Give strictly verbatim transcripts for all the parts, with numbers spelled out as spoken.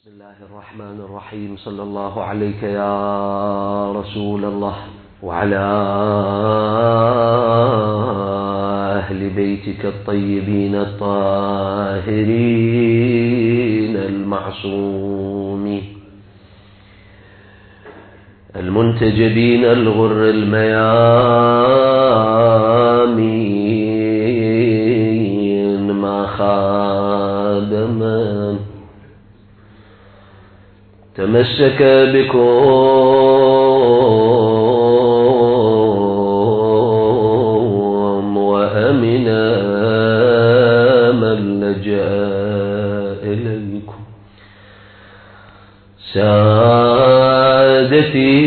بسم الله الرحمن الرحيم. صلى الله عليك يا رسول الله وعلى أهل بيتك الطيبين الطاهرين المعصومين المنتجبين الغر الميامين ما خاب من تمسك بكم وأمنا من لجأ إليكم. سادتي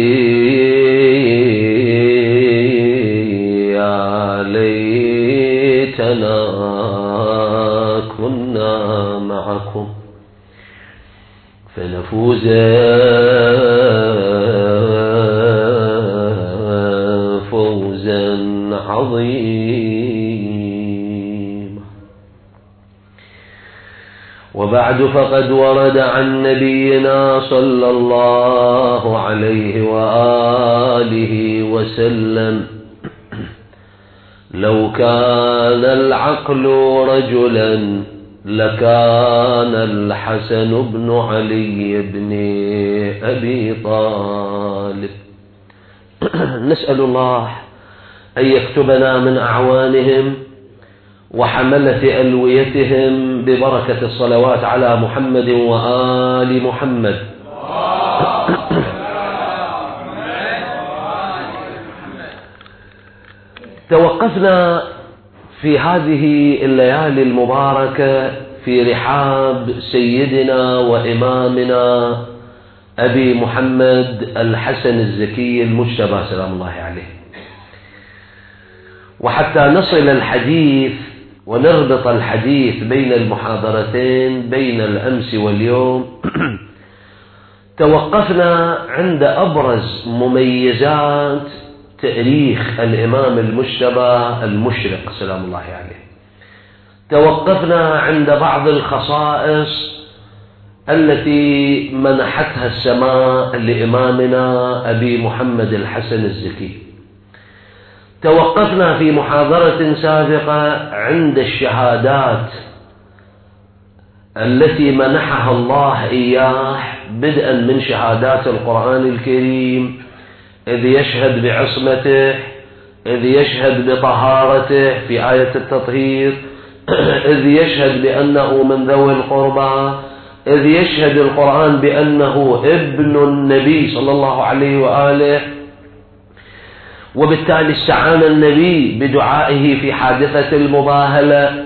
يا ليتنا كنا معكم فنفوز فوزا عظيما. وبعد فقد ورد عن نبينا صلى الله عليه وآله وسلم: لو كان العقل رجلا لكان الحسن بن علي بن أبي طالب. نسأل الله أن يكتبنا من أعوانهم وحملة ألويتهم ببركة الصلوات على محمد وآل محمد. توقفنا في هذه الليالي المباركة في رحاب سيدنا وإمامنا أبي محمد الحسن الزكي المجتبى سلام الله عليه. وحتى نصل الحديث ونربط الحديث بين المحاضرتين بين الأمس واليوم توقفنا عند أبرز مميزات تاريخ الإمام المجتبى المشرق سلام الله عليه. توقفنا عند بعض الخصائص التي منحتها السماء لإمامنا أبي محمد الحسن الزكي. توقفنا في محاضرة سابقة عند الشهادات التي منحها الله إياه، بدءا من شهادات القرآن الكريم إذ يشهد بعصمته، إذ يشهد بطهارته في آية التطهير، إذ يشهد بأنه من ذوي القربى، إذ يشهد القرآن بأنه ابن النبي صلى الله عليه وآله. وبالتالي استعان النبي بدعائه في حادثة المباهلة.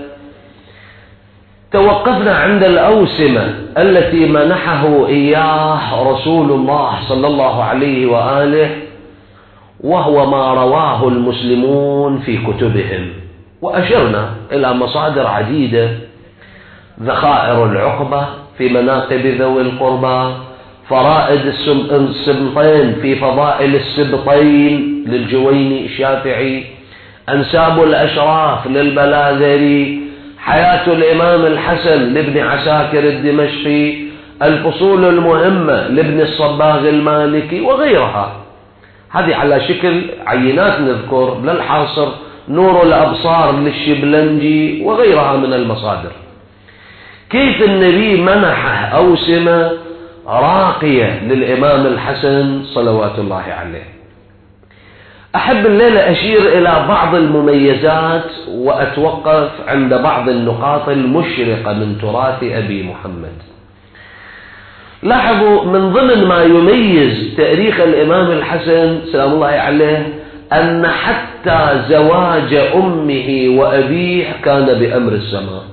توقفنا عند الأوسمة التي منحه إياه رسول الله صلى الله عليه وآله، وهو ما رواه المسلمون في كتبهم. وأشرنا إلى مصادر عديدة: ذخائر العقبة في مناقب ذوي القربى، فرائد السبطين في فضائل السبطين للجويني الشافعي، أنساب الأشراف للبلاذري، حياة الإمام الحسن لابن عساكر الدمشقي، الفصول المهمة لابن الصباغ المالكي وغيرها. هذه على شكل عينات نذكر، للحاصر نور الأبصار للشبلنجي وغيرها من المصادر. كيف النبي منحه أوسمة راقية للإمام الحسن صلوات الله عليه. أحب الليلة أشير إلى بعض المميزات وأتوقف عند بعض النقاط المشرقة من تراث أبي محمد. لاحظوا من ضمن ما يميز تاريخ الإمام الحسن سلام الله عليه أن حتى زواج أمه وأبيه كان بأمر السماء.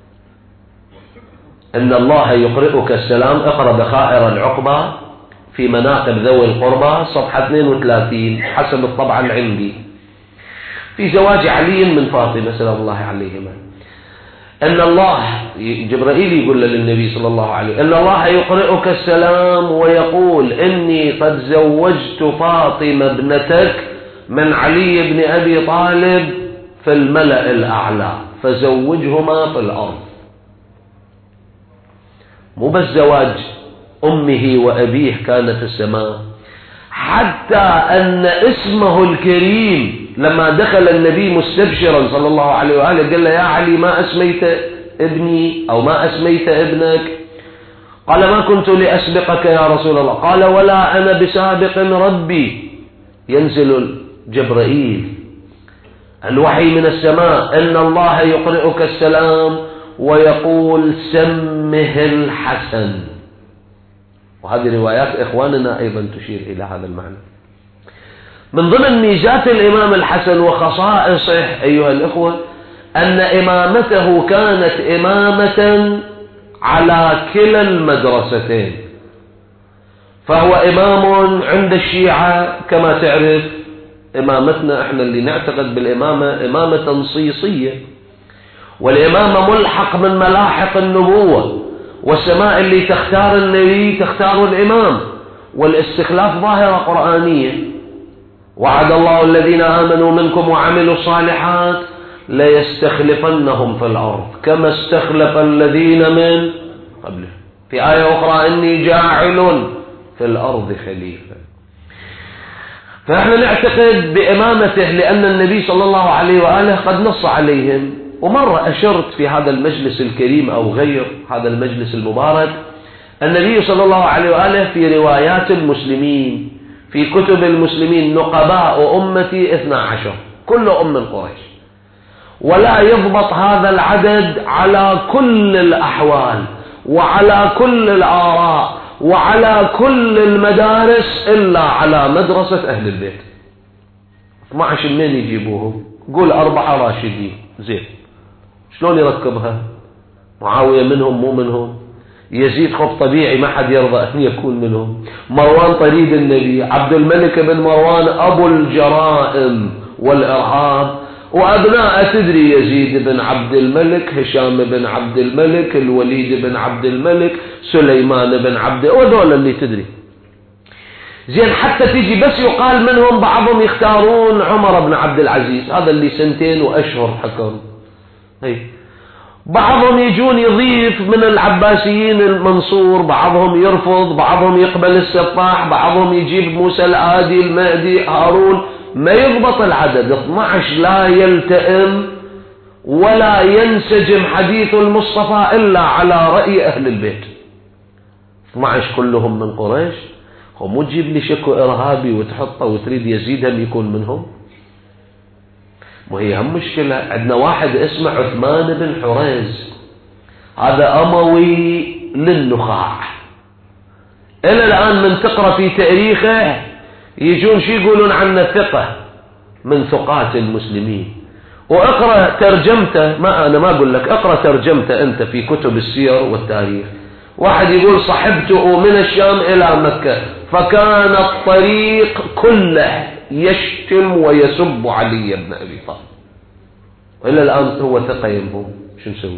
إن الله يقرئك السلام، اقرأ ذخائر العقبة في مناقب ذوي القربى صفحة اثنين وثلاثين حسب الطبعة العندي، في زواج علي من فاطمة سلام الله عليهما. أن الله جبرائيل يقول للنبي صلى الله عليه وسلم: أن الله يقرئك السلام ويقول إني قد زوجت فاطمة ابنتك من علي بن أبي طالب في الملأ الأعلى فزوجهما في الأرض. مو بس زواج أمه وأبيه كان في السماء، حتى أن اسمه الكريم لما دخل النبي مستبشرا صلى الله عليه وآله قال له: يا علي ما أسميت ابني أو ما أسميت ابنك؟ قال: ما كنت لأسبقك يا رسول الله. قال: ولا أنا بسابق ربي. ينزل جبرائيل الوحي من السماء: إن الله يقرئك السلام ويقول: سمه الحسن. وهذه روايات إخواننا أيضا تشير إلى هذا المعنى. من ضمن ميزات الإمام الحسن وخصائصه أيها الإخوة أن إمامته كانت إمامة على كلا المدرستين. فهو إمام عند الشيعة كما تعرف، إمامتنا إحنا اللي نعتقد بالإمامة إمامة تنصيصية، والإمامة ملحق من ملاحق النبوة، والسماء اللي تختار النبي تختار الإمام، والاستخلاف ظاهرة قرآنية: وعد الله الذين آمنوا منكم وعملوا الصالحات ليستخلفنهم في الأرض كما استخلف الذين من قبلهم. في آية أخرى: إني جاعل في الأرض خليفة. فإحنا نعتقد بإمامته لأن النبي صلى الله عليه وآله قد نص عليهم. ومرة أشرت في هذا المجلس الكريم أو غير هذا المجلس المبارك، النبي صلى الله عليه وآله في روايات المسلمين في كتب المسلمين: نقباء أمتي اثنا عشر، كل أم من قريش، ولا يضبط هذا العدد على كل الأحوال وعلى كل الآراء وعلى كل المدارس إلا على مدرسة أهل البيت. اثنا عشر منين يجيبوهم؟ قول أربعة راشدين، زين شلون يركبها؟ معاوية منهم مو منهم؟ يزيد خب طبيعي ما حد يرضى أن يكون منهم. مروان طريد النبي، عبد الملك بن مروان أبو الجرائم والإرهاب، وأبناء تدري: يزيد بن عبد الملك، هشام بن عبد الملك، الوليد بن عبد الملك، سليمان بن عبد، وذول اللي تدري. زين حتى تيجي بس يقال منهم بعضهم يختارون عمر بن عبد العزيز، هذا اللي سنتين وأشهر حكم. هي بعضهم يجون يضيف من العباسيين المنصور، بعضهم يرفض، بعضهم يقبل السفاح، بعضهم يجيب موسى الآدي، المهدي، هارون. ما يضبط العدد. اثنا عشر لا يلتئم ولا ينسجم حديث المصطفى إلا على رأي أهل البيت. اثنا عشر كلهم من قريش. هو مو تجيب لي شكو إرهابي وتحطه وتريد يزيدهم يكون منهم. وهي هم مشكلة. عندنا واحد اسمه عثمان بن حريز، هذا أموي للنخاع. إلى الآن من تقرأ في تاريخه يجون شي يقولون عنه ثقة من ثقات المسلمين. واقرأ ترجمته، ما أنا ما أقول لك، اقرأ ترجمته أنت في كتب السير والتاريخ. واحد يقول: صحبته من الشام إلى مكة فكان الطريق كله يشتم ويسب علي بن أبي طالب، وإلى الآن هو ثقة ينبو. شو نسوي؟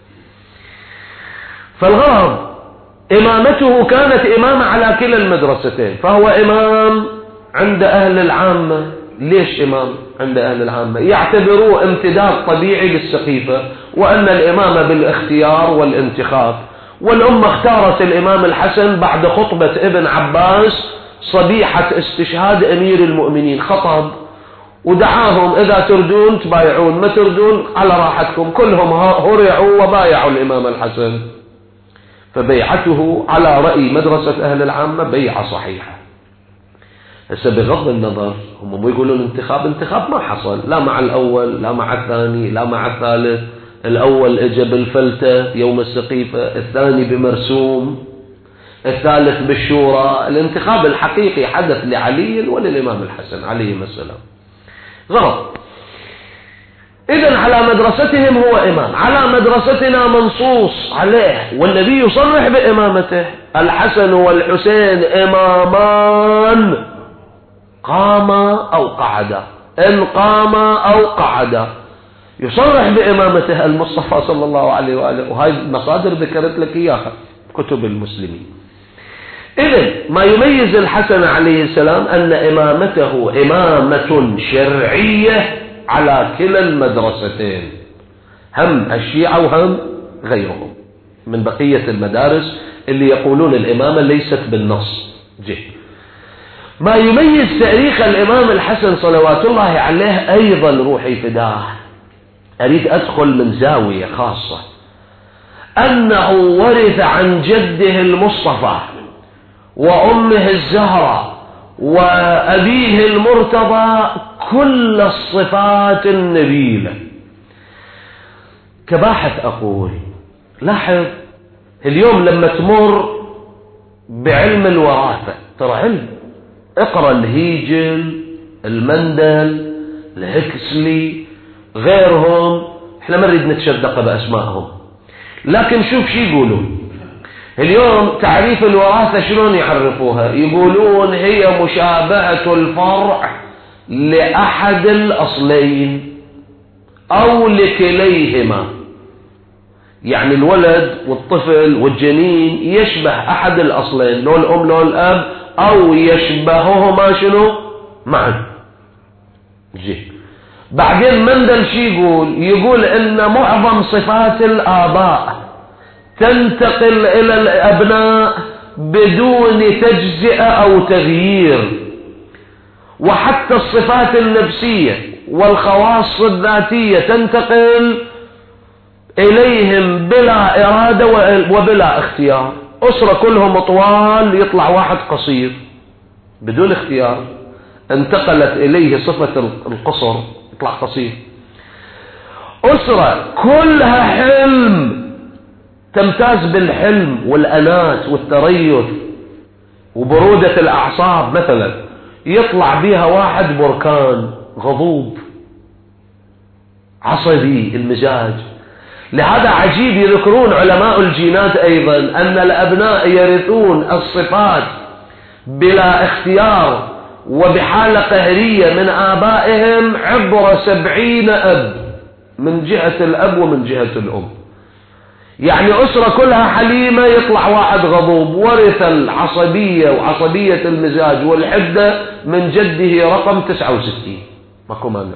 فالغرض إمامته كانت إمامة على كلا المدرستين. فهو إمام عند أهل العامة. ليش إمام عند أهل العامة؟ يعتبروه امتداد طبيعي للسقيفة، وأن الإمامة بالاختيار والانتخاب. والأمة اختارت الإمام الحسن بعد خطبة ابن عباس صبيحة استشهاد أمير المؤمنين، خطب ودعاهم: إذا تردون تبايعون، ما تردون على راحتكم. كلهم هرعوا وبايعوا الإمام الحسن. فبيعته على رأي مدرسة أهل العامة بيعة صحيحة. هسه بغض النظر هم مو يقولون انتخاب، انتخاب ما حصل، لا مع الأول لا مع الثاني لا مع الثالث. الأول اجى بالفلتة يوم السقيفة، الثاني بمرسوم، الثالث بالشورى. الانتخاب الحقيقي حدث لعلي وللإمام الحسن عليهما السلام. غلط. إذن على مدرستهم هو إمام، على مدرستنا منصوص عليه، والنبي يصرح بإمامته: الحسن والحسين إمامان قاما أو قعدا، إن قاما أو قعدا. يصرح بإمامته المصطفى صلى الله عليه وآله، وهذه المصادر ذكرت لك إياها كتب المسلمين. إذن ما يميز الحسن عليه السلام أن إمامته إمامة شرعية على كلا المدرستين، هم الشيعة وهم غيرهم. من بقية المدارس اللي يقولون الإمامة ليست بالنص. جي. ما يميز تاريخ الإمام الحسن صلوات الله عليه أيضا روحي فداه، أريد أدخل من زاوية خاصة، أنه ورث عن جده المصطفى وأمه الزهراء وأبيه المرتضى كل الصفات النبيلة. كباحث أقول لاحظ اليوم لما تمر بعلم الوراثة، ترى علم، اقرأ الهيجل، المندل، الهكسلي، غيرهم، احنا ما نريد نتشدق بأسمائهم، لكن شوف شي يقولون اليوم. تعريف الوراثة شلون يعرفوها؟ يقولون هي مشابهة الفرع لأحد الأصلين أو لكليهما، يعني الولد والطفل والجنين يشبه أحد الأصلين، لو الأم لو الأب، أو يشبههما شنو معا. جي. بعدين مندل شي يقول؟ يقول إن معظم صفات الآباء تنتقل إلى الأبناء بدون تجزئة أو تغيير، وحتى الصفات النفسية والخواص الذاتية تنتقل إليهم بلا إرادة وبلا اختيار. أسرة كلهم طوال يطلع واحد قصير بدون اختيار، انتقلت إليه صفة القصر يطلع قصير. أسرة كلها حلم تمتاز بالحلم والأنات والتريث وبرودة الأعصاب مثلا، يطلع بها واحد بركان غضوب عصبي المزاج. لهذا عجيب يذكرون علماء الجينات أيضا أن الأبناء يرثون الصفات بلا اختيار وبحالة قهرية من آبائهم عبر سبعين أب، من جهة الأب ومن جهة الأم. يعني أسرة كلها حليمة يطلع واحد غضوب، ورث العصبية وعصبية المزاج والحدة من جده رقم تسعة وستين، ماكو مانع.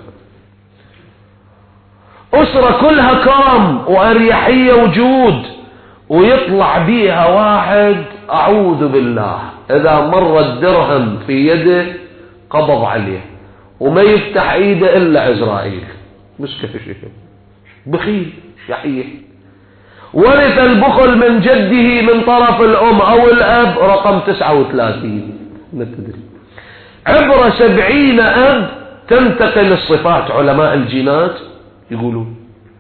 أسرة كلها كرم وأريحية وجود، ويطلع بيها واحد أعوذ بالله إذا مر الدرهم في يده قبض عليه وما يفتح ايده إلا عزرائيل، مش كيف بخيل شحيح. ورث البخل من جده من طرف الأم أو الأب رقم تسعة وثلاثين، ما تدري. عبر سبعين أب تنتقل الصفات. علماء الجينات يقولون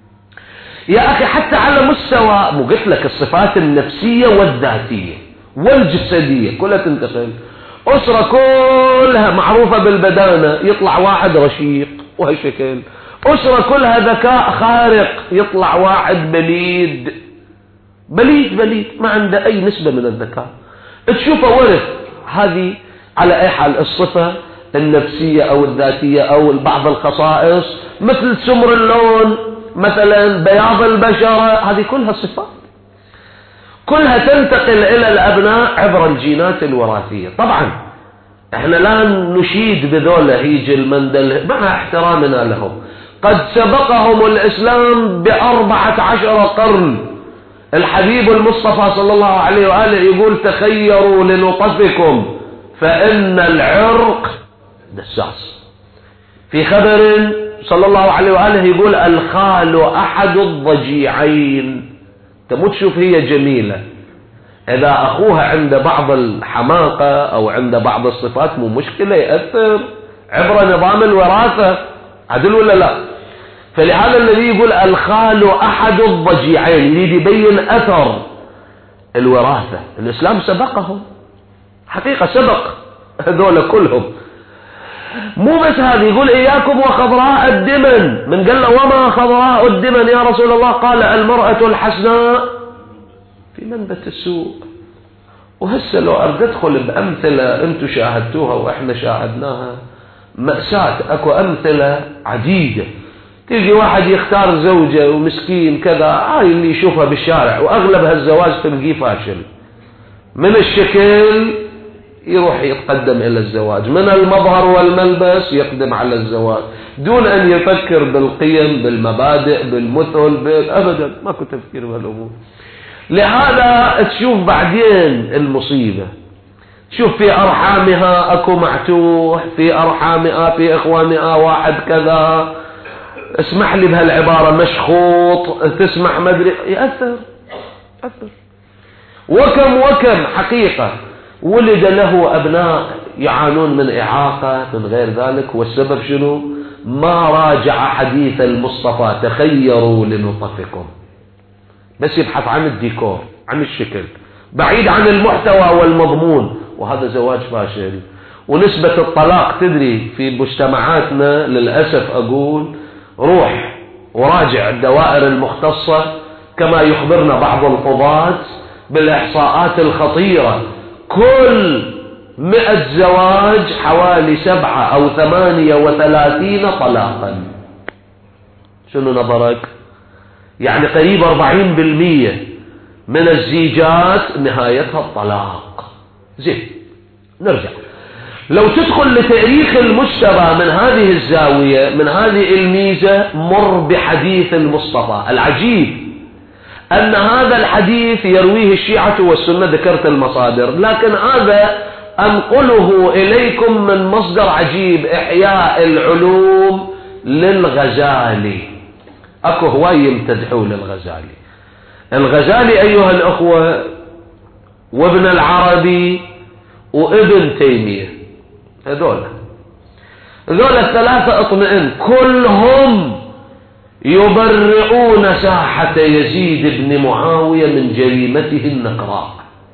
يا أخي حتى على مستوى، مو قلت لك الصفات النفسية والذاتية والجسدية كلها تنتقل. أسرة كلها معروفة بالبدانة يطلع واحد رشيق وهالشكل. أسرة كلها ذكاء خارق يطلع واحد بليد بليد بليد ما عنده أي نسبة من الذكاء، تشوفه ورث. هذه على أي حال الصفة النفسية أو الذاتية أو بعض الخصائص مثل سمر اللون مثلا، بياض البشرة، هذه كلها صفات كلها تنتقل إلى الأبناء عبر الجينات الوراثية. طبعا احنا لا نشيد بذولا هيجي المندل مع احترامنا لهم، قد سبقهم الإسلام بأربعة عشر قرن. الحبيب المصطفى صلى الله عليه وآله يقول تخيروا لنطفكم فإن العرق دساس. في خبر صلى الله عليه وآله يقول الخال أحد الضجيعين. تموت شوف هي جميلة، إذا أخوها عند بعض الحماقة أو عند بعض الصفات مو مشكلة، يأثر عبر نظام الوراثة، عدل ولا لا؟ فلهذا الذي يقول الخال أحد الضجيعين يريد يبين أثر الوراثة. الإسلام سبقهم حقيقة، سبق هذول كلهم. مو بس هذا، يقول إياكم وخضراء الدمن. من قال له وما خضراء الدمن يا رسول الله؟ قال المرأة الحسناء في منبت السوء. وهسه لو أرد أدخل بأمثلة أنتم شاهدتوها وإحنا شاهدناها مأساة، أكو أمثلة عديدة. تيجي واحد يختار زوجة ومسكين كذا، هاي اللي يشوفها بالشارع، وأغلب هالزواج تلقيه فاشل. من الشكل يروح يتقدم إلى الزواج، من المظهر والملبس يقدم على الزواج، دون أن يفكر بالقيم بالمبادئ بالمثل بال... أبدا ماكو تفكير بهالأمور. لهذا تشوف بعدين المصيبة، شوف في أرحامها أكو معتوه، في أرحامها في إخوانها واحد كذا، اسمح لي بهالعبارة مشخوط، تسمح مدري، يأثر يأثر. وكم وكم حقيقة ولد له أبناء يعانون من إعاقة من غير ذلك، والسبب شنو؟ ما راجع حديث المصطفى تخيروا لنطفكم، بس يبحث عن الديكور، عن الشكل، بعيد عن المحتوى والمضمون، وهذا زواج فاشل. ونسبة الطلاق تدري في مجتمعاتنا للأسف، أقول روح وراجع الدوائر المختصة كما يخبرنا بعض القضاة بالإحصاءات الخطيرة، كل مئة زواج حوالي سبعة أو ثمانية وثلاثين طلاقا. شنو نظرك؟ يعني قريب أربعين بالمية من الزيجات نهايتها الطلاق. زين، نرجع. لو تدخل لتاريخ المجتمع من هذه الزاوية، من هذه الميزة، مر بحديث المصطفى العجيب أن هذا الحديث يرويه الشيعة والسنة، ذكرت المصادر، لكن هذا أنقله إليكم من مصدر عجيب، إحياء العلوم للغزالي. أكو هواية يمتدحوا للغزالي. الغزالي أيها الأخوة وابن العربي وابن تيمية، هذول هذول الثلاثة اطمئن كلهم يبرئون ساحة يزيد بن معاوية من جريمته النكراء.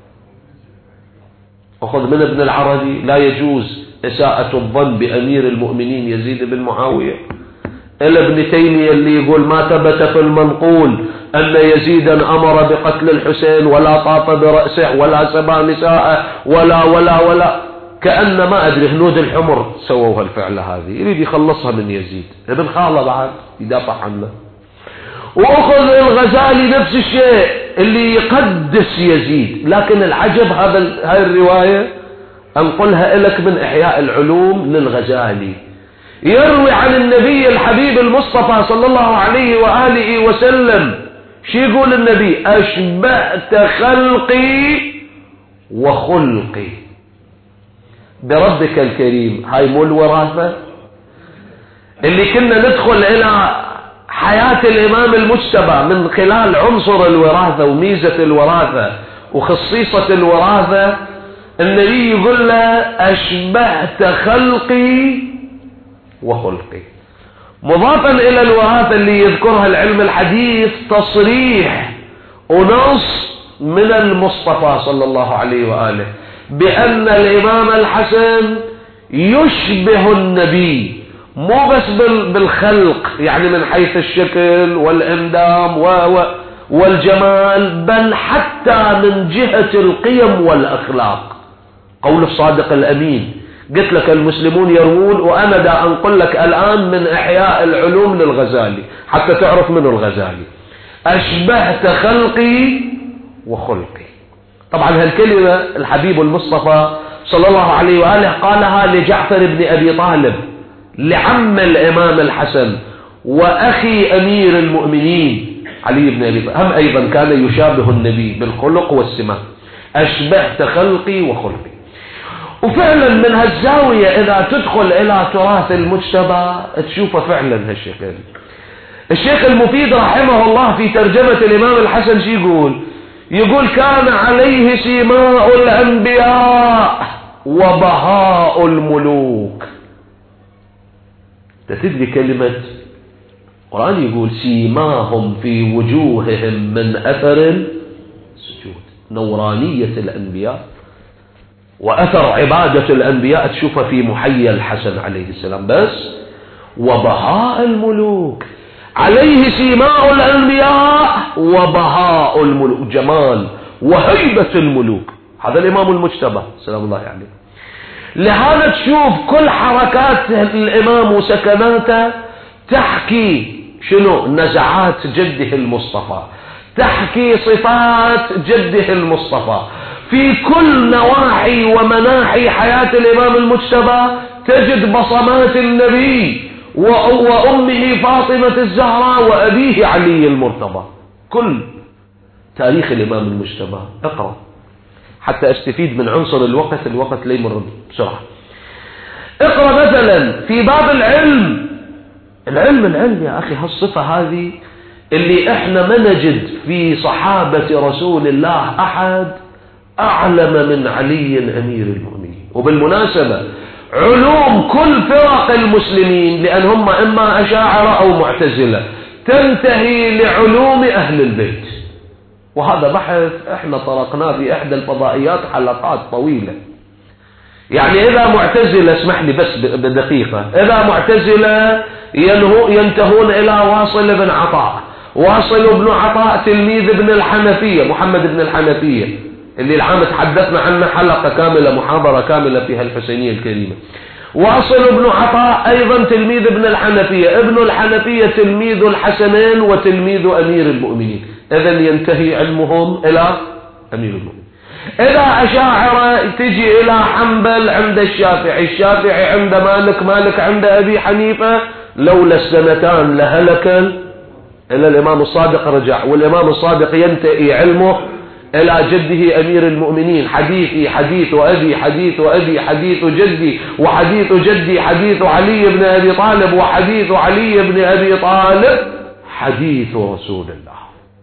أخذ من ابن العربي لا يجوز إساءة الظن بأمير المؤمنين يزيد بن معاوية، إلا ابن تيمية اللي يقول ما ثبت في المنقول أن يزيدا أمر بقتل الحسين ولا طاف برأسه ولا سبى نساءه ولا ولا ولا، كأن ما أدري هنود الحمر سووا هالفعلة هذه، يريد يخلصها من يزيد. ابن خاله بعد يدافع عنه. وأخذ الغزالي نفس الشيء اللي يقدس يزيد، لكن العجب هذا هاي الرواية أنقلها لك من إحياء العلوم للغزالي، يروي عن النبي الحبيب المصطفى صلى الله عليه وآله وسلم. شو يقول النبي؟ أشبهت خلقي وخلقي بربك الكريم. هاي مو الوراثة اللي كنا ندخل إلى حياة الإمام المجتبى من خلال عنصر الوراثة وميزة الوراثة وخصيصة الوراثة؟ النبي يقول له أشبهت خلقي وخلقي، مضافا إلى الوراثة اللي يذكرها العلم الحديث تصريح ونص من المصطفى صلى الله عليه وآله بأن الإمام الحسن يشبه النبي، مو بس بالخلق يعني من حيث الشكل والإندام والجمال، بل حتى من جهة القيم والأخلاق. قول الصادق الأمين، قلت لك المسلمون يروون، وأنا دا أنقل لك الآن من إحياء العلوم للغزالي حتى تعرف منه الغزالي. أشبهت خلقي وخلقي. طبعا هالكلمة الحبيب المصطفى صلى الله عليه وآله قالها لجعفر بن أبي طالب، لعم الإمام الحسن وأخي أمير المؤمنين علي بن أبي طالب، هم أيضا كان يشابه النبي بالخلق والسمة. أشبهت خلقي وخلقي. وفعلا من هالزاوية إذا تدخل إلى تراث المجتبى تشوفه فعلا هالشكل. الشيخ المفيد رحمه الله في ترجمة الإمام الحسن شي يقول؟ يقول كان عليه سيماء الأنبياء وبهاء الملوك. تدري كلمة القرآن يقول سيماهم في وجوههم من أثر السجود، نورانية الأنبياء وأثر عبادة الأنبياء تشوفها في محيا الحسن عليه السلام. بس وبهاء الملوك، عليه سيماء الأنبياء وبهاء الملوك، جمال وهيبة الملوك. هذا الإمام المجتبى سلام الله عليه. لهذا تشوف كل حركات الإمام وسكناته تحكي شنو؟ نزعات جده المصطفى، تحكي صفات جده المصطفى. في كل نواحي ومناحي حياة الإمام المجتبى تجد بصمات النبي وأمه فاطمة الزهراء وأبيه علي المرتضى. كل تاريخ الإمام المجتبى، اقرأ حتى استفيد من عنصر الوقت، الوقت لا يمر بسرعة. اقرأ مثلا في باب العلم، العلم العلم يا أخي، هالصفة هذه اللي احنا ما نجد في صحابة رسول الله أحد أعلم من علي أمير المؤمنين. وبالمناسبة علوم كل فرق المسلمين، لأن هم إما أشاعرة أو معتزلة، تنتهي لعلوم أهل البيت. وهذا بحث احنا طرقناه في إحدى الفضائيات حلقات طويلة. يعني إذا معتزلة، اسمح لي بس بدقيقة، إذا معتزلة ينتهون إلى واصل بن عطاء، واصل بن عطاء تلميذ ابن الحنفية، محمد بن الحنفية اللي العام تحدثنا عنه حلقة كاملة، محاضرة كاملة فيها الحسينية الكريمة. واصل بن عطاء أيضا تلميذ ابن الحنفية، ابن الحنفية تلميذ الحسنين وتلميذ أمير المؤمنين. إذن ينتهي علمهم إلى أمير المؤمنين. إذا أشاعرة تجي إلى حنبل عند الشافعي، الشافعي عند مالك، مالك عند أبي حنيفة. لولا السنتان لهلك إلى الإمام الصادق رجع، والإمام الصادق ينتهي علمه إلى جده أمير المؤمنين. حديثي حديث أبي، حديث أبي حديث جدي، وحديث جدي حديث علي بن أبي طالب، وحديث علي بن أبي طالب حديث رسول الله.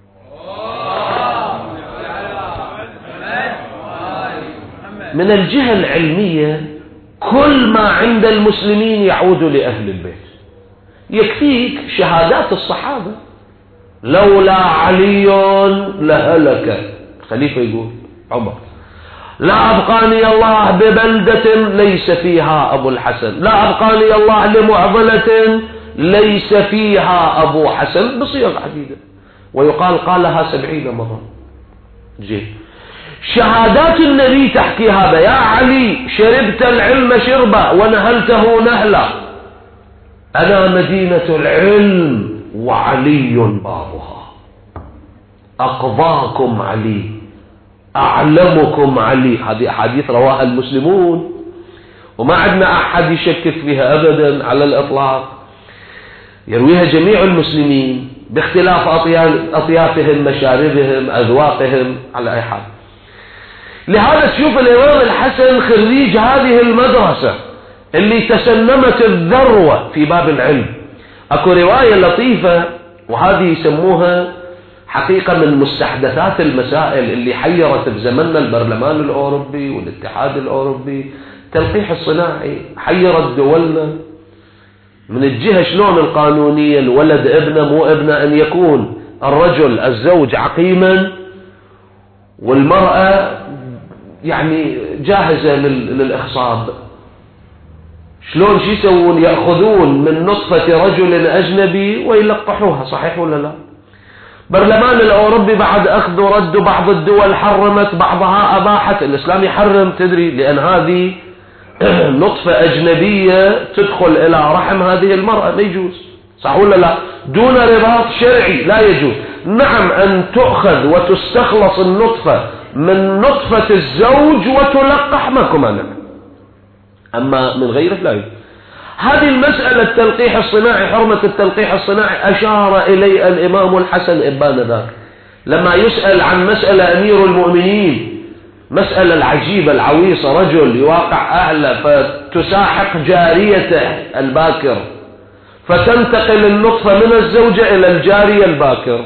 من الجهة العلمية كل ما عند المسلمين يعود لأهل البيت. يكفيك شهادات الصحابة، لولا علي لهلك. خليفة يقول عمر: لا أبقاني الله ببلدة ليس فيها أبو الحسن، لا أبقاني الله لمعضلة ليس فيها أبو حسن، بصيغ عديدة، ويقال قالها سبعين مرة. جيد. شهادات النبي تحكي هذا: يا علي شربت العلم شربا ونهلته نهلا، أنا مدينة العلم وعلي بابها، أقضاكم علي، أعلمكم علي. هذه أحاديث رواها المسلمون، وما عندنا أحد يشكك فيها أبدا على الإطلاق، يرويها جميع المسلمين باختلاف أطيافهم، مشاربهم، أذواقهم، على أي حال. لهذا تشوف الإمام الحسن خريج هذه المدرسة اللي تسنمت الذروة في باب العلم. أكو رواية لطيفة، وهذه يسموها حقيقة من مستحدثات المسائل اللي حيرت بزمننا البرلمان الأوروبي والاتحاد الأوروبي، تلقيح الصناعي، حيرت دولنا من الجهة شلون القانونية الولد ابنه مو ابنه، أن يكون الرجل الزوج عقيما والمرأة يعني جاهزة للإخصاب. شلون شو يسوون؟ يأخذون من نطفة رجل أجنبي ويلقحوها، صحيح ولا لا؟ برلمان الأوروبي بعد أخذ ورد، بعض الدول حرمت، بعضها أباحت. الإسلام يحرم، تدري، لأن هذه نطفة أجنبية تدخل إلى رحم هذه المرأة، ما يجوز، صح ولا لا؟ دون رباط شرعي لا يجوز. نعم أن تؤخذ وتستخلص النطفة من نطفة الزوج وتلقح، ماكو مانع، أما من غيره لا يجوز. هذه المسألة التلقيح الصناعي، حرمة التلقيح الصناعي، أشار إلي الإمام الحسن إبان ذاك لما يسأل عن مسألة أمير المؤمنين، مسألة العجيبة العويصة، رجل يواقع أهله فتساحق جاريته الباكر، فتنتقل النطفة من الزوجة إلى الجارية الباكر،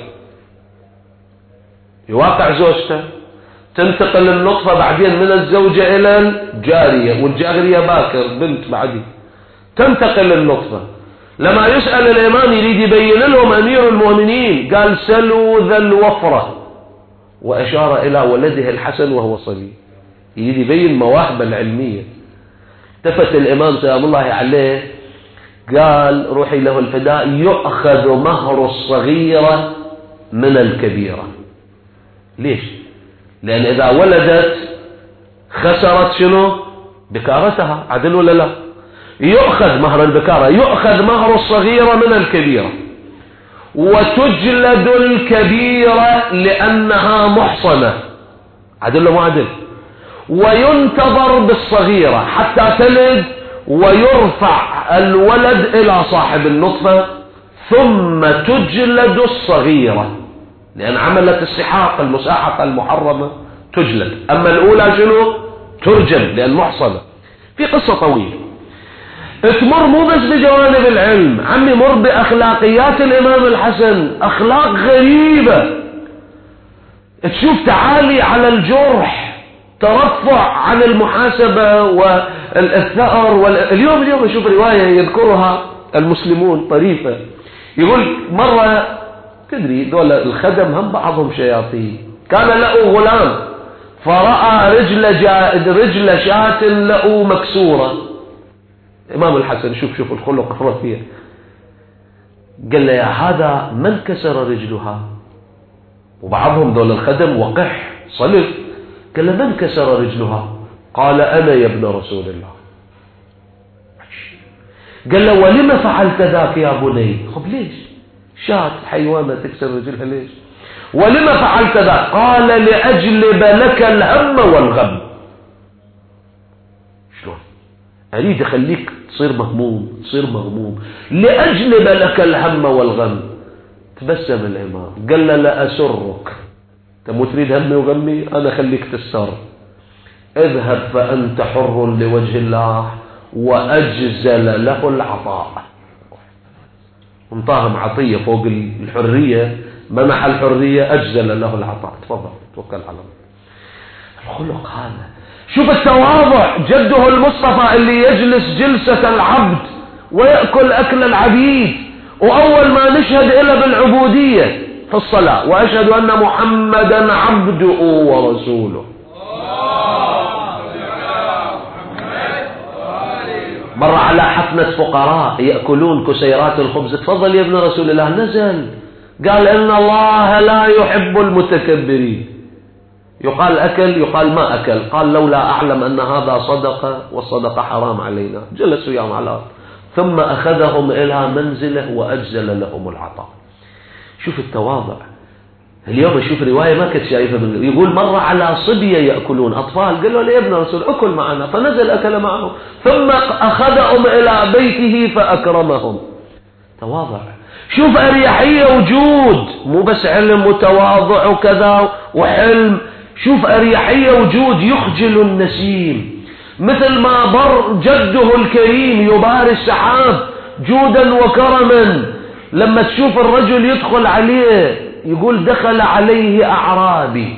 يواقع زوجته، تنتقل النطفة بعدين من الزوجة إلى الجارية، والجارية باكر بنت بعدين، تنتقل النطفة. لما يسأل الإمام يريد يبين لهم أمير المؤمنين، قال: سلوا ذا الوفرة، وأشار إلى ولده الحسن وهو صبي، يريد يبين مواهب العلمية. التفت الإمام سلام الله عليه قال: روحي له الفداء، يؤخذ مهر الصغيرة من الكبيرة. ليش؟ لأن إذا ولدت خسرت شنو؟ بكارتها، عدل ولا لا؟ يؤخذ مهر البكارة، يؤخذ مهر الصغيرة من الكبيرة، وتجلد الكبيرة لأنها محصنة، عدل ولا مو عدل؟ وينتظر بالصغيرة حتى تلد، ويرفع الولد إلى صاحب النطفة، ثم تجلد الصغيرة. لأن عملت السحاق المساحقة المحرمة تجلد. أما الأولى شنو؟ ترجم لأن محصنة. في قصة طويلة تمر مو بس بجوانب العلم، عمي مر بأخلاقيات الإمام الحسن، أخلاق غريبة، تشوف تعالي على الجرح، ترفع عن المحاسبة والثأر وال... اليوم اليوم أشوف رواية يذكرها المسلمون طريفة، يقول مرة تدري دول الخدم هم بعضهم شياطين، كان له غلام فرأى رجل, جا... رجل شاة له مكسورة. إمام الحسن شوف شوف الخلق رفيع، قال له يا هذا من كسر رجلها؟ وبعضهم دول الخدم وقح صلف، قال له من كسر رجلها؟ قال أنا يا ابن رسول الله. قال له ولما فعلت ذاك يا بني؟ خب ليش شاة حيوانة تكسر رجلها ليش؟ ولما فعلت ذاك؟ قال لأجلب لك الهم والغم. شلون؟ أريد أخليك تصير مهموم، تصير مهموم، لأجلب لك الهم والغم. تبسم الإمام قال له لا أسرك، أنت مو تريد همي وغمي، أنا خليك تسر، اذهب فأنت حر لوجه الله، وأجزل له العطاء. انطاهم عطية فوق الحرية، منح الحرية، أجزل له العطاء، تفضل توكل على الله. الخلق هذا، شوف التواضع، جده المصطفى اللي يجلس جلسة العبد ويأكل أكل العبيد، وأول ما نشهد إلا بالعبودية في الصلاة، وأشهد أن محمدا عبده ورسوله. مر على حفنة فقراء يأكلون كسيرات الخبز، تفضل يا ابن رسول الله، نزل قال إن الله لا يحب المتكبرين. يقال أكل يقال ما أكل، قال لولا أعلم أن هذا صدقة والصدقة حرام علينا، جلسوا يوم على الأرض، ثم أخذهم إلى منزله وأجزل لهم العطاء. شوف التواضع. اليوم أشوف رواية ما كنت شايفها من يقول مر على صبية يأكلون، أطفال، قال له يا ابن رسول أكل معنا، فنزل أكل معهم، ثم أخذهم إلى بيته فأكرمهم. تواضع. شوف أريحية وجود، مو بس علم وتواضع وكذا وحلم، شوف أريحية وجود، يخجل النسيم، مثل ما بر جده الكريم يباري السحاب جودا وكرما. لما تشوف الرجل يدخل عليه يقول دخل عليه أعرابي،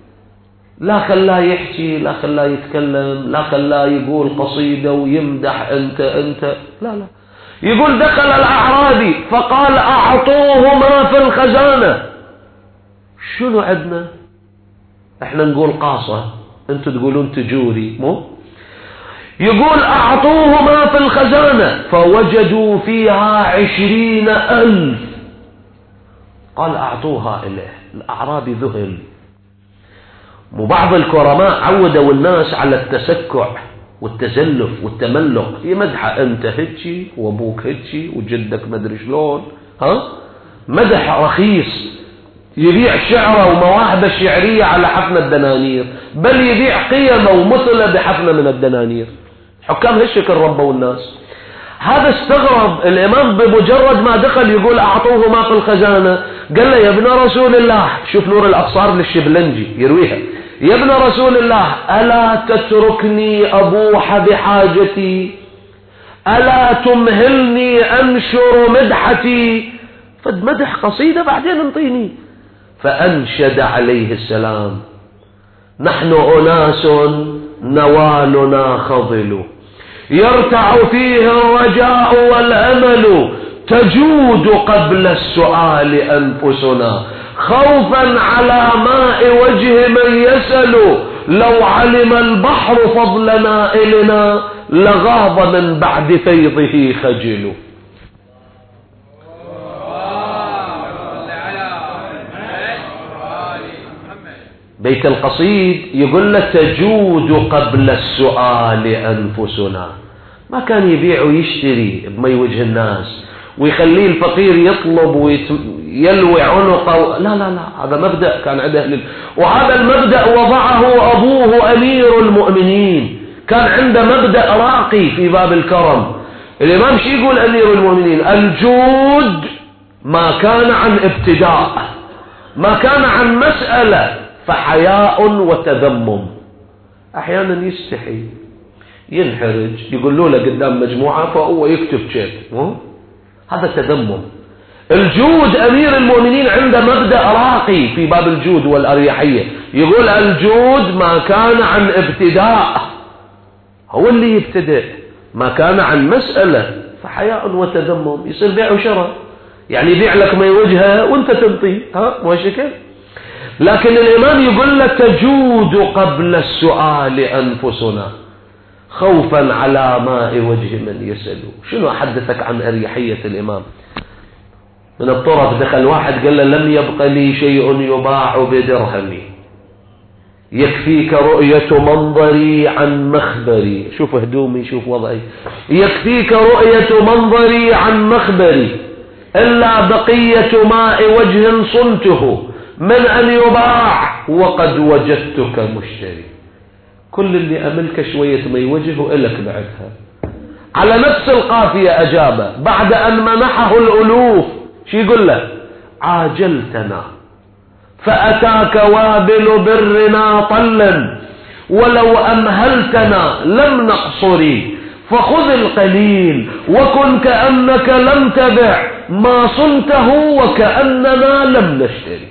لا خلاه يحكي، لا خلاه يتكلم، لا خلاه يقول قصيدة ويمدح أنت أنت لا لا، يقول دخل الأعرابي فقال أعطوه ما في الخزانة. شنو عندنا احنا نقول قاصة، انتوا تقولون تجوري، مو يقول أعطوه ما في الخزانة فوجدوا فيها عشرين ألف، قال أعطوها إليه. الأعرابي ذهل. وبعض الكرماء عودوا الناس على التسكع والتزلف والتملق، يمدح أنت هتشي وأبوك هتشي وجدك مدري شلون، ها مدح رخيص، يبيع شعره ومواهبه الشعرية على حفنة الدنانير، بل يبيع قيمه ومثله بحفنة من الدنانير. حكام هالشكل ربوا الناس. هذا استغرب الإمام بمجرد ما دخل يقول أعطوه ما في الخزانة، قال له يا ابن رسول الله، شوف نور الأبصار للشبلنجي يرويها، يا ابن رسول الله ألا تتركني أبوح بحاجتي، ألا تمهلني أنشر مدحتي، فد مدح قصيدة بعدين انطيني. فأنشد عليه السلام نحن أناس نوالنا خضل، يرتع فيه الرجاء والأمل، تجود قبل السؤال أنفسنا، خوفا على ماء وجه من يسل، لو علم البحر فضل نائلنا لغاض من بعد فيضه خجل. بيت القصيد يقول لك تجود قبل السؤال أنفسنا، ما كان يبيع ويشتري بمي وجه الناس ويخليه الفقير يطلب ويلوي عنقه، لا لا لا، هذا مبدأ كان عنده لل... وهذا المبدأ وضعه أبوه أمير المؤمنين، كان عنده مبدأ راقي في باب الكرم. الإمام شي يقول أمير المؤمنين؟ الجود ما كان عن ابتداء، ما كان عن مسألة فحياء وتذمم. أحيانا يستحي ينحرج، يقول له قدام مجموعة فهو يكتب شيء، هذا تذمم. الجود أمير المؤمنين عنده مبدأ راقي في باب الجود والأريحية، يقول الجود ما كان عن ابتداء، هو اللي يبتدئ، ما كان عن مسألة فحياء وتذمم. يصير بيع وشراء، يعني يبيع لك ما وجهه وانت تنطي، ها مو شكل. لكن الإمام يقول لك تجود قبل السؤال أنفسنا خوفا على ماء وجه من يسأل. شنو أحدثك عن أريحية الإمام؟ من الطرف دخل واحد قال له لم يبق لي شيء يباع بدرهمي، يكفيك رؤية منظري عن مخبري. شوف هدومي، شوف وضعي. يكفيك رؤية منظري عن مخبري إلا بقية ماء وجه صنته من أن يباع وقد وجدتك مشتري. كل اللي أملك شوية مي وجه وإلك بعدها. على نفس القافية أجابه بعد أن منحه الألوف. شو يقول له؟ عاجلتنا فأتاك وابل برنا طلا ولو أمهلتنا لم نقصري فخذ القليل وكن كأنك لم تبع ما صنته وكأننا لم نشتري.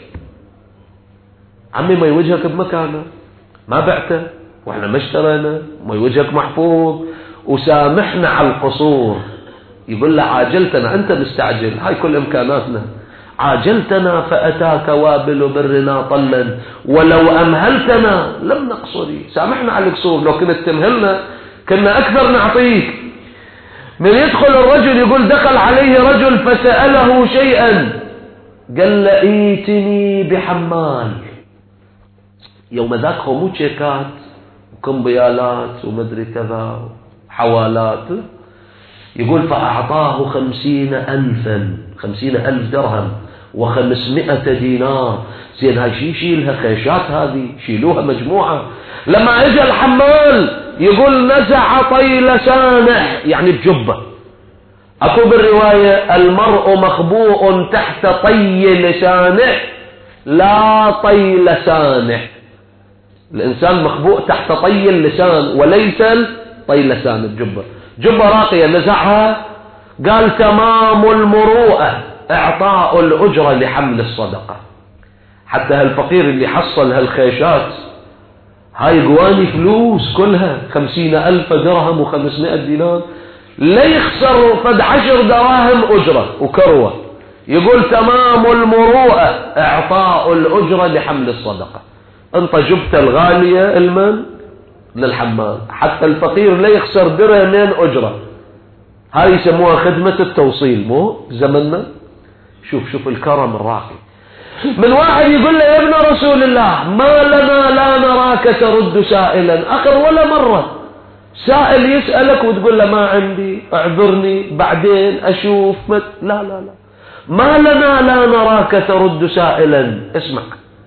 عمي ما يوجهك بمكانه، ما بعته واحنا ما اشترينا، ما يوجهك محفوظ، وسامحنا على القصور. يقول له عاجلتنا، انت مستعجل، هاي كل امكاناتنا. عاجلتنا فأتاك وابل برنا طلا ولو أمهلتنا لم نقصري. سامحنا على القصور، لو كنت تمهلنا كنا أكثر نعطيك. من يدخل الرجل يقول دخل عليه رجل فسأله شيئا قال له ائتني بحمال. يوم ذاك خمو تشيكات وكمبيالات ومدري كذا حوالات. يقول فأعطاه خمسين ألفا، خمسين ألف درهم وخمسمائة دينار. زين هاي شي يشيلها خيشات، هذه شيلوها مجموعة. لما اجى الحمال يقول نزع طيل سانح، يعني بجبة. اكو بالرواية المرء مخبوء تحت طي لسانه لا طي لسانه. الانسان مخبوء تحت طي اللسان وليس طي لسان الجبة. جبة راقية نزعها. قال تمام المروءة اعطاء الأجرة لحمل الصدقة. حتى هالفقير اللي حصل هالخيشات، هاي قواني فلوس كلها خمسين ألف درهم وخمسمائة دينار، لا يخسر فد عشر دراهم أجرة وكروة. يقول تمام المروءة اعطاء الأجرة لحمل الصدقة. انت جبت الغالية المن للحمال، حتى الفقير لا يخسر درهمين أجرة. هاي يسموها خدمة التوصيل، مو زمننا. شوف شوف الكرم الراقي. من واحد يقول له يا ابن رسول الله ما لنا لا نراك ترد سائلا. آخر ولا مرة سائل يسألك وتقول له ما عندي، اعذرني بعدين أشوف مت. لا لا لا، ما لنا لا نراك ترد سائلا. اسمع،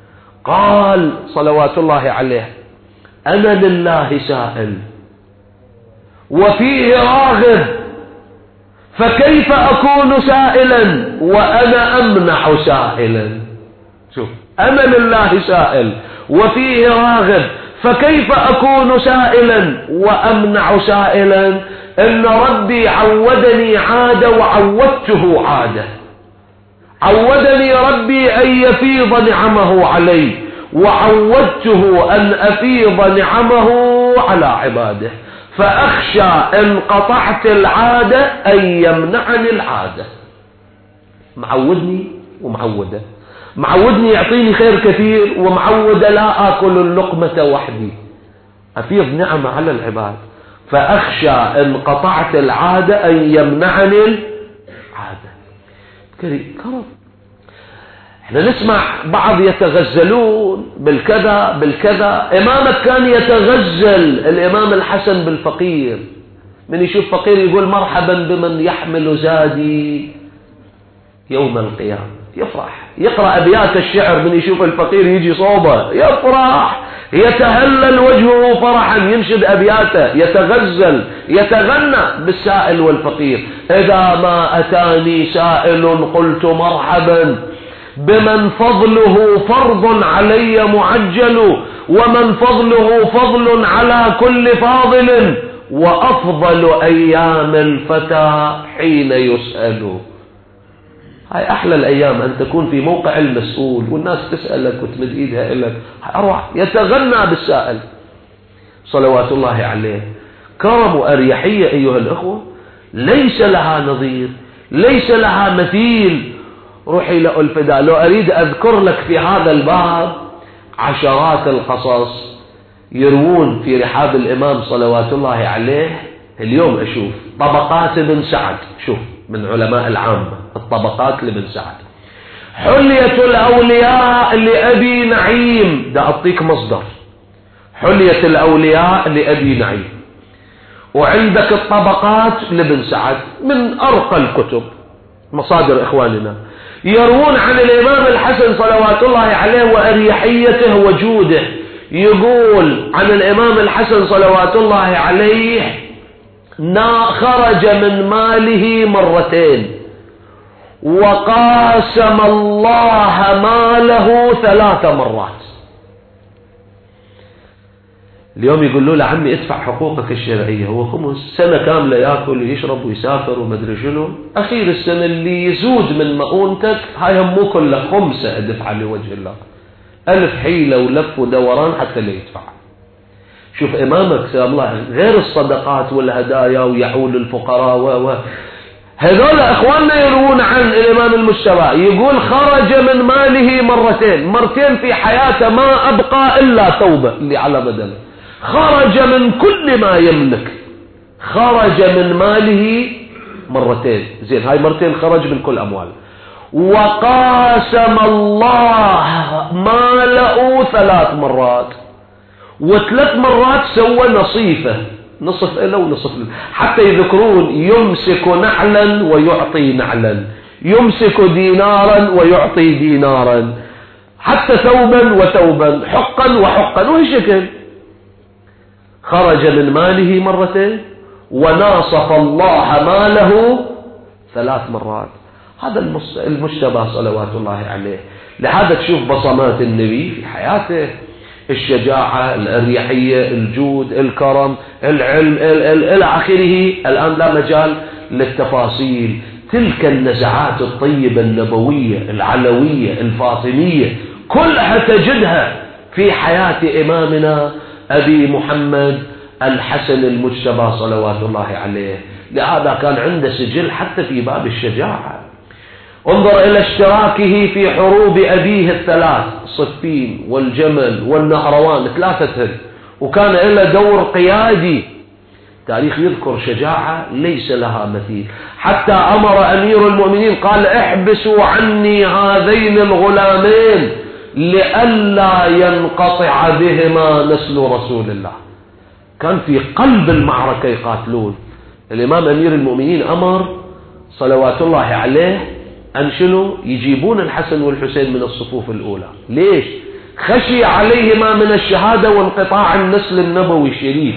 قال صلوات الله عليه أنا لله سائل وفيه راغب، فكيف أكون سائلا وأنا أمنع سائلا. شوف، أنا لله سائل وفيه راغب فكيف أكون سائلا وأمنع سائلا. إن ربي عودني عادة وعودته عادة. عودني ربي أن يفيض نعمه علي وعودته أن أفيض نعمه على عباده، فأخشى إن قطعت العادة أن يمنعني العادة. معودني ومعودة، معودني يعطيني خير كثير، ومعودة لا آكل اللقمة وحدي، أفيض نعمة على العباد، فأخشى إن قطعت العادة أن يمنعني العادة. كرم. احنا نسمع بعض يتغزلون بالكذا بالكذا. إمامك كان يتغزل الإمام الحسن بالفقير، من يشوف فقير يقول مرحبا بمن يحمل زادي يوم القيامة، يفرح. يقرأ أبيات الشعر، من يشوف الفقير يجي صوبه يفرح، يتهلل وجهه فرحا، ينشد أبياته، يتغزل، يتغنى بالسائل والفقير. إذا ما أتاني سائل قلت مرحبا بمن فضله فرض علي معجل، ومن فضله فضل على كل فاضل، وأفضل أيام الفتى حين يسأل. هاي أحلى الأيام، أن تكون في موقع المسؤول والناس تسألك وتمد إيدها إلك، أروح يتغنى بالسائل صلوات الله عليه. كرم وأريحية أيها الأخوة ليس لها نظير، ليس لها مثيل. روحي لألفدا، لو أريد أذكر لك في هذا الباب عشرات القصص يروون في رحاب الإمام صلوات الله عليه. اليوم أشوف طبقات ابن سعد، شوف من علماء العامة الطبقات لابن سعد. حلية الأولياء لأبي نعيم، ده أعطيك مصدر، حلية الأولياء لأبي نعيم. وعندك الطبقات لابن سعد من أرقى الكتب، مصادر إخواننا يروون عن الإمام الحسن صلوات الله عليه وأريحيته وجوده. يقول عن الإمام الحسن صلوات الله عليه: خرج من ماله مرتين، وقاسم الله ماله ثلاث مرات. اليوم يقول له عمي ادفع حقوقك الشرعية، هو خمس سنة كاملة يأكل ويشرب ويسافر ومدري شنو، أخير السنة اللي يزود من مؤونتك هاي هم مو كلها خمسة ادفع لوجه الله. ألف حيلة ولف ودوران حتى لا يدفع. شوف إمامك سلام الله، غير الصدقات والهدايا ويعول الفقراء و و هذول أخواننا يروون عن الإمام المجتبى. يقول خرج من ماله مرتين، مرتين في حياته ما أبقى إلا توبة اللي على بدله. خرج من كل ما يملك، خرج من ماله مرتين، زين هاي مرتين خرج من كل أمواله. وقاسم الله ماله ثلاث مرات، وثلاث مرات سوى نصيفه، نصف له ونصف له، حتى يذكرون يمسك نعلا ويعطي نعلا، يمسك دينارا ويعطي دينارا، حتى ثوبا وثوبا، حقا وحقا، وهالشكل. خرج من ماله مرتين، وناصف الله ماله ثلاث مرات. هذا المجتبى صلوات الله عليه. لهذا تشوف بصمات النبي في حياته، الشجاعة، الأريحية، الجود، الكرم، العلم، إلى آخره. الآن لا مجال للتفاصيل. تلك النزعات الطيبة النبوية العلوية الفاطمية كلها تجدها في حياة إمامنا أبي محمد الحسن المجتبى صلوات الله عليه. لهذا كان عنده سجل حتى في باب الشجاعة. انظر إلى اشتراكه في حروب أبيه الثلاث، صفين والجمل والنهروان، ثلاثة، وكان له دور قيادي. تاريخ يذكر شجاعة ليس لها مثيل. حتى أمر أمير المؤمنين قال: احبسوا عني هذين الغلامين لئلا ينقطع بهما نسل رسول الله. كان في قلب المعركة يقاتلون. الإمام أمير المؤمنين أمر صلوات الله عليه أن شنو يجيبون الحسن والحسين من الصفوف الأولى. ليش؟ خشي عليهما من الشهادة وانقطاع النسل النبوي الشريف.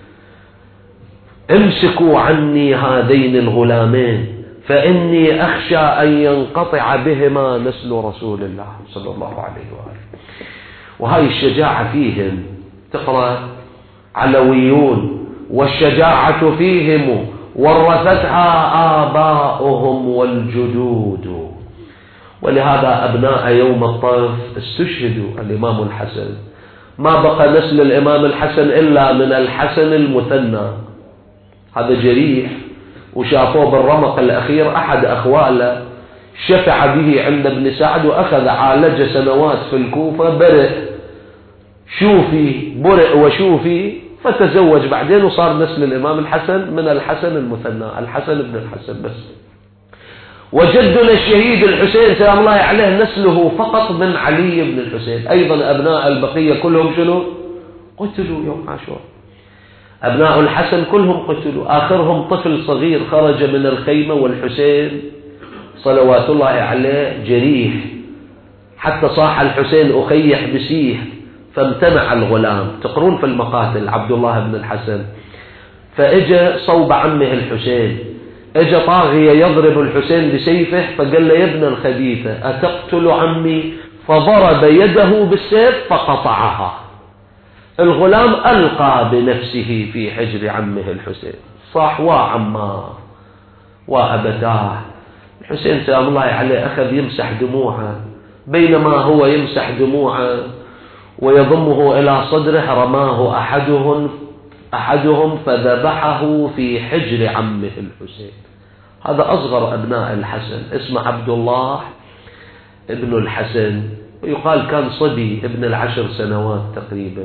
امسكوا عني هذين الغلامين فإني أخشى أن ينقطع بهما نسل رسول الله صلى الله عليه وآله. وهاي الشجاعة فيهم، تقرأ علويون والشجاعة فيهم ورثتها آباؤهم والجدود. ولهذا أبناء يوم الطرف استشهدوا الإمام الحسن. ما بقى نسل الإمام الحسن إلا من الحسن المثنى، هذا جريح، وشافوه بالرمق الأخير. أحد أخواله شفع به عند ابن سعد وأخذ عالج سنوات في الكوفة، برئ شوفي، برئ وشوفي، فتزوج بعدين وصار نسل الإمام الحسن من الحسن المثنى، الحسن بن الحسن بس. وجدنا الشهيد الحسين سلام الله عليه نسله فقط من علي بن الحسين. أيضا أبناء البقية كلهم شنو؟ قتلوا يوم عاشوراء. أبناء الحسن كلهم قتلوا، آخرهم طفل صغير خرج من الخيمة والحسين صلوات الله عليه جريح، حتى صاح الحسين أخي احبسيه فامتنع الغلام. تقرون في المقاتل عبد الله بن الحسن، فإجا صوب عمه الحسين اجى طاغية يضرب الحسين بسيفه، فقال له: يا ابن الخبيثة، أتقتل عمي؟ فضرب يده بالسيف فقطعها. الغلام ألقى بنفسه في حجر عمه الحسين، صاح: وعماه وأبتاه. الحسين سلام الله عليه أخذ يمسح دموعه، بينما هو يمسح دموعه ويضمه إلى صدره رماه أحدهم أحدهم فذبحه في حجر عمه الحسين. هذا أصغر أبناء الحسن، اسمه عبد الله ابن الحسن، ويقال كان صبي ابن العشر سنوات تقريبا.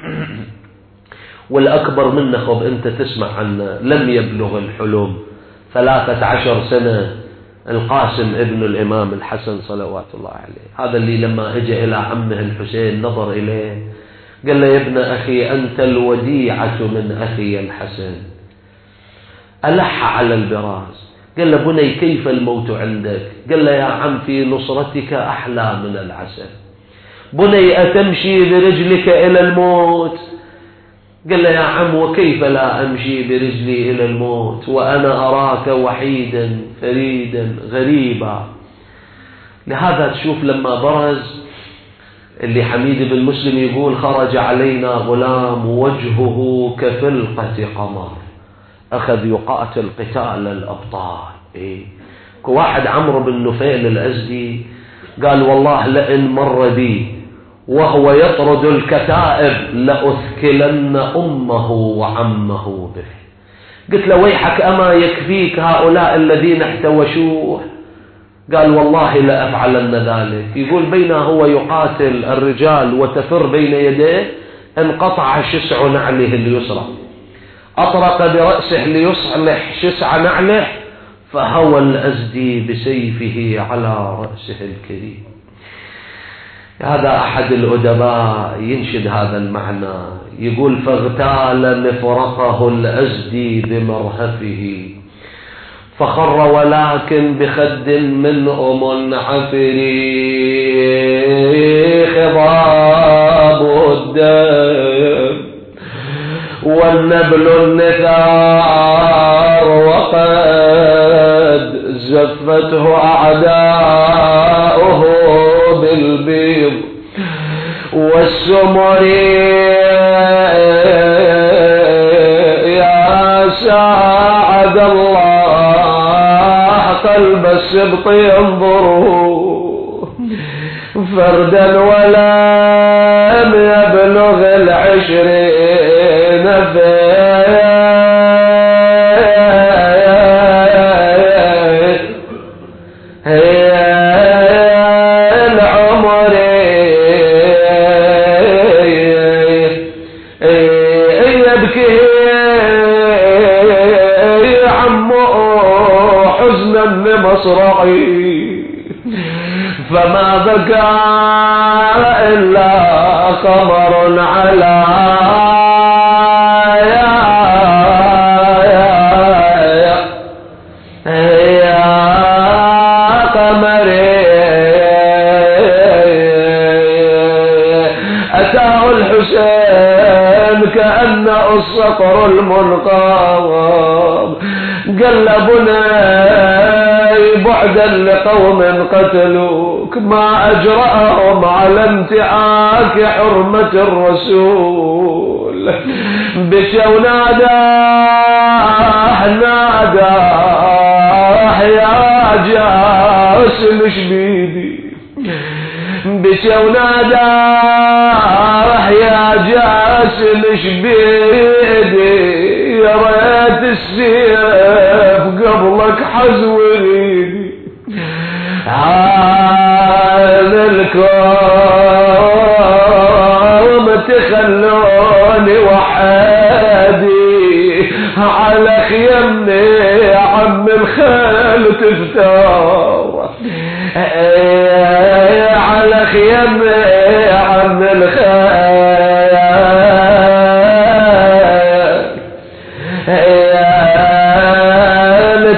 والأكبر منه خب أنت تسمع عنه، لم يبلغ الحلم، ثلاثة عشر سنة، القاسم ابن الإمام الحسن صلوات الله عليه. هذا اللي لما اجى إلى عمه الحسين نظر إليه قال له: يا ابن أخي، أنت الوديعة من أخي الحسن. ألح على البراز، قال له: بني، كيف الموت عندك؟ قال له: يا عم، في نصرتك أحلى من العسل. بني، أتمشي برجلك إلى الموت؟ قال له: يا عم، وكيف لا أمشي برجلي إلى الموت وأنا أراك وحيدا فريدا غريبا. لهذا تشوف لما برز اللي حميد بن مسلم يقول: خرج علينا غلام وجهه كفلقة قمر، أخذ يقاتل قتال الأبطال. إيه؟ واحد عمرو بن نفيل الأزدي قال: والله لئن مر بي وهو يطرد الكتائب لأثكلن أمه وعمه به. قلت له: ويحك، أما يكفيك هؤلاء الذين احتوشوه؟ قال: والله لا أفعلن ذلك. يقول: بين هو يقاتل الرجال وتفر بين يديه، انقطع شسع نعله اليسرى، أطرق برأسه ليصلح شسع نعله، فهوى الأزدي بسيفه على رأسه الكريم. هذا أحد الأدباء ينشد هذا المعنى، يقول: فاغتال مفرقه الأزدي بمرهفه، فخر ولكن بخد من أم عفري، خضاب الدم والنبل النثار، وقد زفته أعداؤه بالبيض والسمر. يا ساعد الله قلب السبط ينظره فردا ولم يبلغ العشرين فيه مصرعي، فما بكى إلا قمر على يا يا يا قمري. أتاه الحسين كأن الصقر المنقام، قلبنا بعدا لقوم قتلوك، ما أجرأهم على انتهاك حرمة الرسول. بشوا ناداه ناداه يا جاسم شبيدي، بشوا ناداه يا جاسم شبيدي، يا ريت السيف قبلك حزوريني. هذا الكوم تخلوني وحدي، على خيمني يا عم الخيل تفتار، على خيمني يا عم الخيل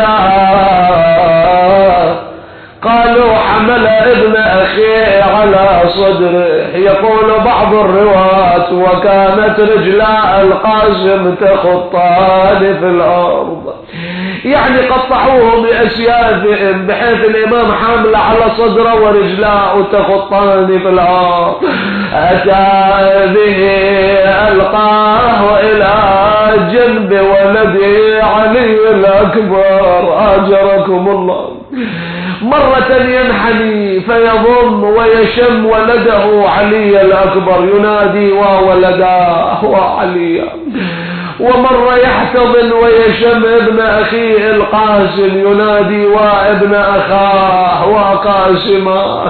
تفتار. قالوا حمل ابن أخيه على صدره، يقول بعض الرواة وكانت رجلا القاسم تخطان في الأرض، يعني قطعوه بأسيافهم بحيث الإمام حامل على صدره ورجلاه تخطان في الأرض. أتى به ألقاه إلى جنب ولدي علي الأكبر أجركم الله. مرة ينحني فيضم ويشم ولده علي الأكبر ينادي وولداه وعلي، ومرة يحتضن ويشم ابن أخيه القاسم ينادي وابن أخاه وقاسما.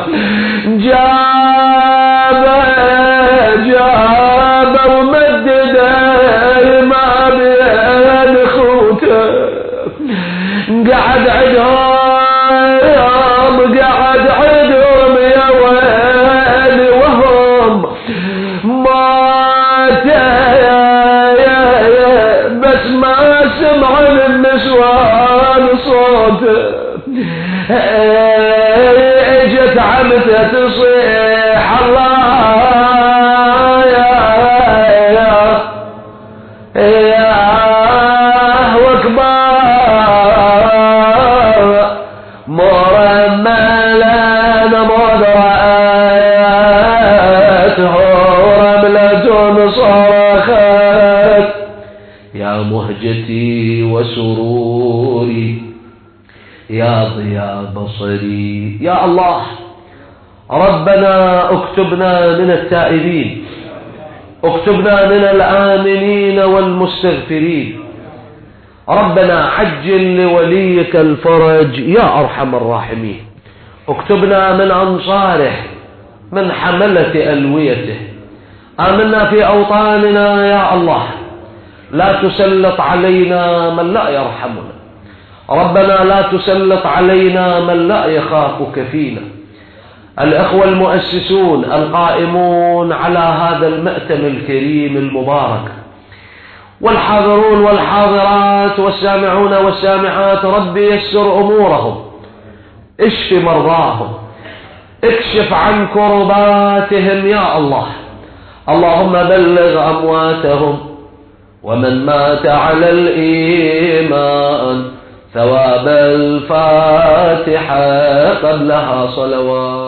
جاب جاب ومدد ما بين خوته، قعد عدهم قعد عدهم يا ويلي وهم مات بس ما سمع النسوان صوته. اجت عمته تصيح الله يا يا واكبر مرملا مضرأته رملة صرخت يا مهجتي وسروري يا ضياء بصري. يا الله ربنا اكتبنا من التائبين، اكتبنا من الآمنين والمستغفرين. ربنا عجل لوليك الفرج يا أرحم الراحمين. اكتبنا من أنصاره من حملة ألويته. آمنا في أوطاننا يا الله، لا تسلط علينا من لا يرحمنا. ربنا لا تسلط علينا من لا يخافك فينا. الأخوة المؤسسون القائمون على هذا المأتم الكريم المبارك، والحاضرون والحاضرات والسامعون والسامعات، ربي يسر أمورهم، اشف مرضاهم، اكشف عن كرباتهم يا الله. اللهم بلغ أمواتهم ومن مات على الإيمان ثواب الفاتحة قبلها صلوات.